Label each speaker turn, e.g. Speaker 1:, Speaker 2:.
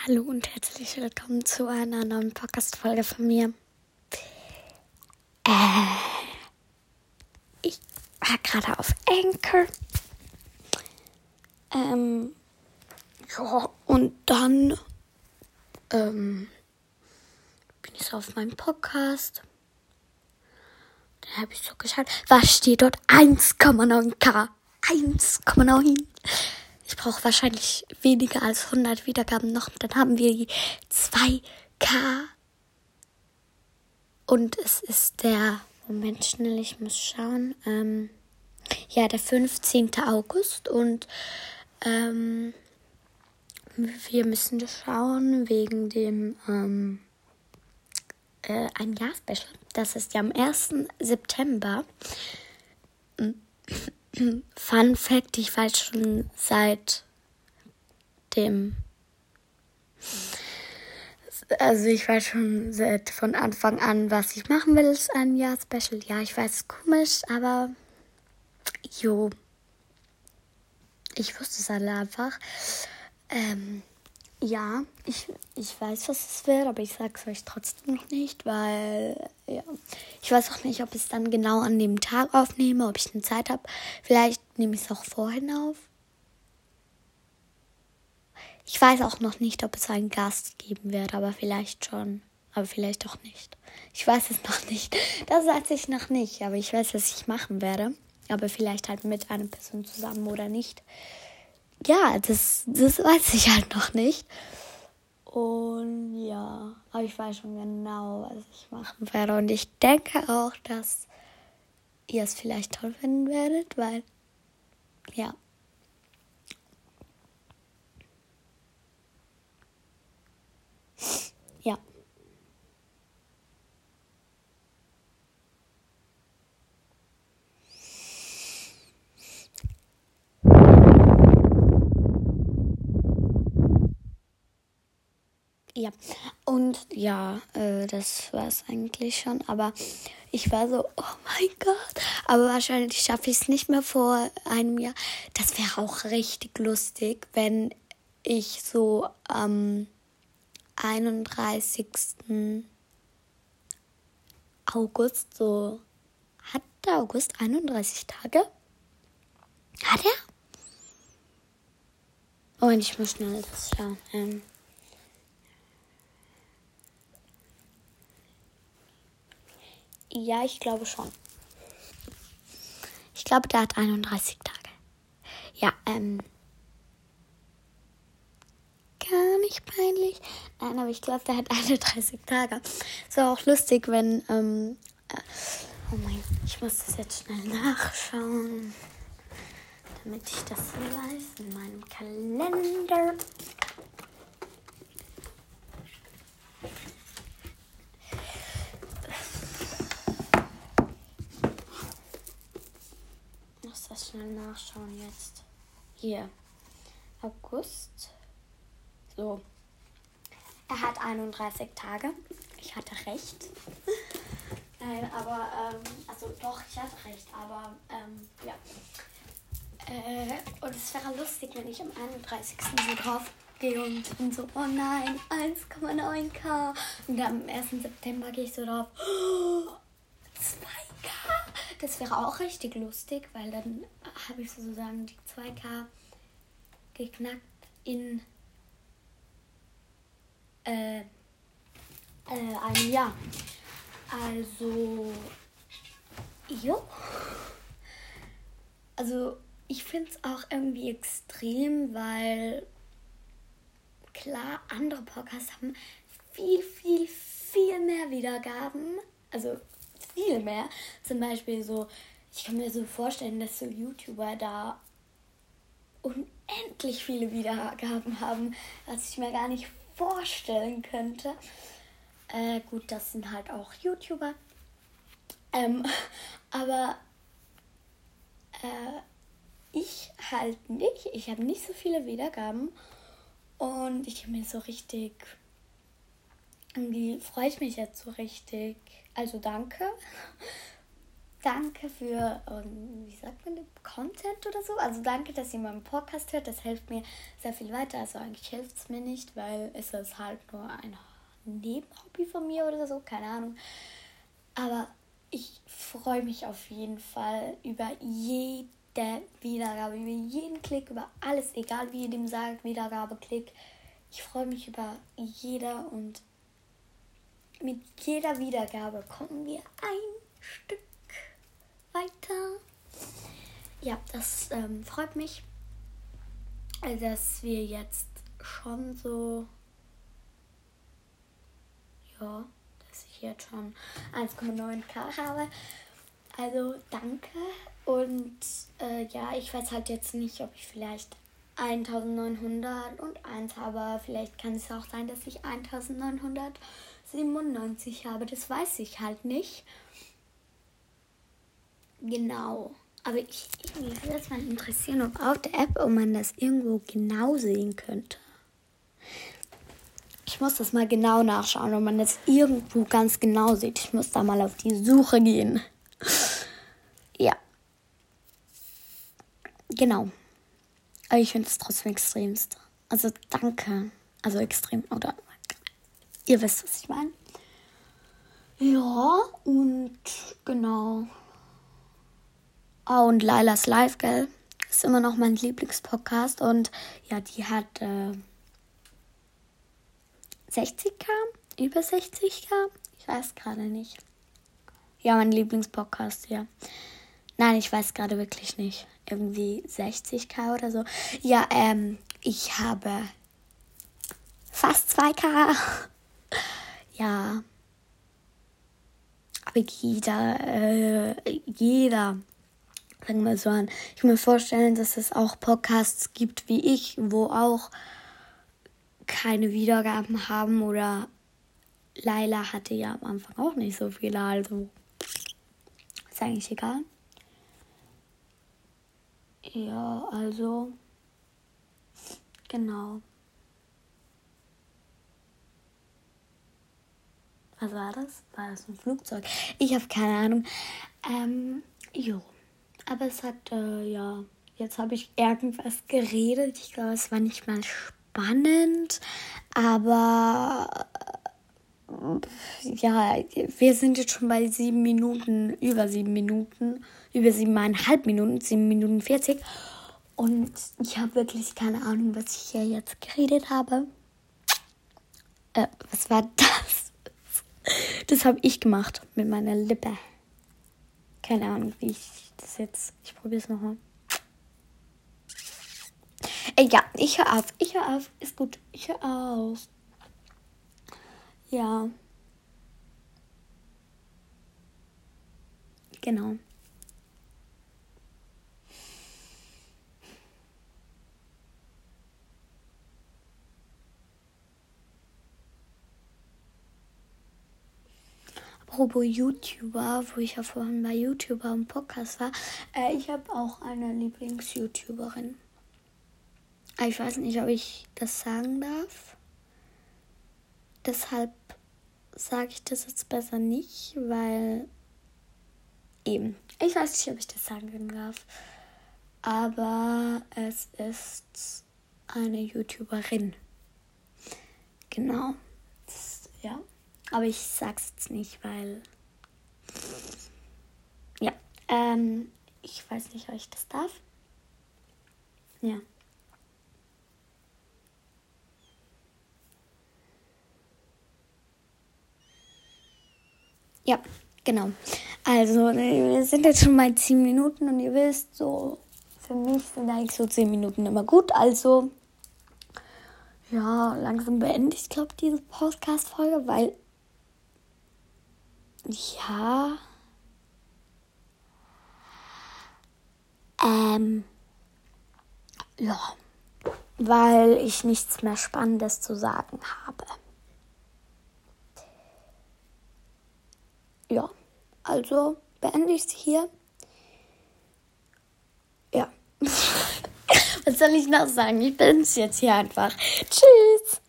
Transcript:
Speaker 1: Hallo und herzlich willkommen zu einer neuen Podcast-Folge von mir. Ich war gerade auf Anchor. Ja, und dann bin ich so auf meinem Podcast. Dann habe ich so geschaut, was steht dort? 1,9K. 1,9. Ich brauche wahrscheinlich weniger als 100 Wiedergaben noch. Dann haben wir die 2K. Und es ist der, Moment schnell, ich muss schauen. Der 15. August. Und wir müssen schauen wegen dem ein Jahr-Special. Das ist ja am 1. September. Fun Fact, ich weiß schon von Anfang an, was ich machen will, ist ein Jahr-Special. Ja, ich weiß, es ist komisch, aber ich wusste es alle einfach. Ja, ich weiß, was es wird, aber ich sage es euch trotzdem noch nicht, weil, ich weiß auch nicht, ob ich es dann genau an dem Tag aufnehme, ob ich eine Zeit habe. Vielleicht nehme ich es auch vorhin auf. Ich weiß auch noch nicht, ob es einen Gast geben wird, aber vielleicht schon, aber vielleicht auch nicht. Ich weiß es noch nicht. Das weiß ich noch nicht, aber ich weiß, was ich machen werde. Aber vielleicht halt mit einer Person zusammen oder nicht. Ja, das weiß ich halt noch nicht. Und ja, aber ich weiß schon genau, was ich machen werde. Und ich denke auch, dass ihr es vielleicht toll finden werdet, weil, ja. Ja. Ja, und ja, das war es eigentlich schon. Aber ich war so, oh mein Gott. Aber wahrscheinlich schaffe ich es nicht mehr vor einem Jahr. Das wäre auch richtig lustig, wenn ich so am 31. August so... Hat der August 31 Tage? Hat er? Oh, und ich muss schnell das schauen. Ja, ich glaube schon. Ich glaube, der hat 31 Tage. Ja, gar nicht peinlich. Nein, aber ich glaube, der hat 31 Tage. Ist auch lustig, wenn, oh mein, ich muss das jetzt schnell nachschauen, damit ich das weiß in meinem Kalender. Ich muss das schnell nachschauen jetzt. Hier, August. So. Er hat 31 Tage. Ich hatte recht. Nein, aber, ich hatte recht, aber, ja. Und es wäre lustig, wenn ich am 31. so drauf gehe und bin so, oh nein, 1,9K. Und dann am 1. September gehe ich so drauf, 2K. Das wäre auch richtig lustig, weil dann habe ich sozusagen die 2K geknackt in einem Jahr. Also, Also, ich finde es auch irgendwie extrem, weil klar, andere Podcasts haben viel mehr Wiedergaben. Also, viel mehr. Zum Beispiel so, ich kann mir so vorstellen, dass so YouTuber da unendlich viele Wiedergaben haben, was ich mir gar nicht vorstellen könnte. Gut, das sind halt auch YouTuber. Aber ich halt nicht. Ich habe nicht so viele Wiedergaben. Und ich habe mir so richtig... Irgendwie freue ich mich jetzt so richtig. Also danke. danke für, wie sagt man, Content oder so. Also danke, dass ihr meinen Podcast hört. Das hilft mir sehr viel weiter. Also eigentlich hilft es mir nicht, weil es ist halt nur ein Nebenhobby von mir oder so. Keine Ahnung. Aber ich freue mich auf jeden Fall über jede Wiedergabe, über jeden Klick, über alles, egal wie ihr dem sagt, Wiedergabe, Klick. Ich freue mich über jeder und mit jeder Wiedergabe kommen wir ein Stück weiter. Ja, das freut mich, dass wir jetzt schon so, ja, dass ich jetzt schon 1,9K habe. Also danke und ja, ich weiß halt jetzt nicht, ob ich vielleicht 1901 habe. Vielleicht kann es auch sein, dass ich 1997 habe. Das weiß ich halt nicht. Genau. Aber mich würde das mal interessieren, ob auf der App, ob man das irgendwo genau sehen könnte. Ich muss das mal genau nachschauen, ob man das irgendwo ganz genau sieht. Ich muss da mal auf die Suche gehen. Ja. Genau. Aber ich finde es trotzdem extremst. Also danke. Also extrem, oder? Ihr wisst, was ich meine. Ja, und genau. Oh, und Lailas Live, gell? Ist immer noch mein Lieblingspodcast. Und ja, die hat 60k? Über 60k? Ich weiß gerade nicht. Ja, mein Lieblingspodcast, ja. Nein, ich weiß gerade wirklich nicht. Irgendwie 60k oder so. Ja, ich habe fast 2k. Ja. Aber jeder, fangen wir so an. Ich kann mir vorstellen, dass es auch Podcasts gibt wie ich, wo auch keine Wiedergaben haben. Oder Laila hatte ja am Anfang auch nicht so viele. Also ist eigentlich egal. Ja, also, genau. Was war das? War das ein Flugzeug? Ich habe keine Ahnung. Jo. Aber es hat, ja, jetzt habe ich irgendwas geredet. Ich glaube, es war nicht mal spannend. Aber, ja, wir sind jetzt schon bei 7 Minuten, über 7,5 Minuten, 7 Minuten 40. Und ich habe wirklich keine Ahnung, was ich hier jetzt geredet habe. Was war das? Das habe ich gemacht mit meiner Lippe. Keine Ahnung, wie ich das jetzt... Ich probiere es nochmal. Ja, ich höre auf. Ist gut. Ich höre auf. Ja. Genau. Apropos YouTuber, wo ich ja vorhin bei YouTuber im Podcast war. Ich habe auch eine Lieblings-YouTuberin. Ich weiß nicht, ob ich das sagen darf. Deshalb sage ich das jetzt besser nicht, weil eben, ich weiß nicht, ob ich das sagen darf. Aber es ist eine YouTuberin. Genau. Ja. Aber ich sag's jetzt nicht, weil... Ja. Ich weiß nicht, ob ich das darf. Ja. Ja, genau. Also, wir sind jetzt schon bei 10 Minuten und ihr wisst, so, für mich sind eigentlich so 10 Minuten immer gut. Also, ja, langsam beende ich, glaube diese Podcast-Folge, weil, ja, ja, weil ich nichts mehr Spannendes zu sagen habe. Ja, also beende ich es hier. Ja. Was soll ich noch sagen? Ich beende es jetzt hier einfach. Tschüss.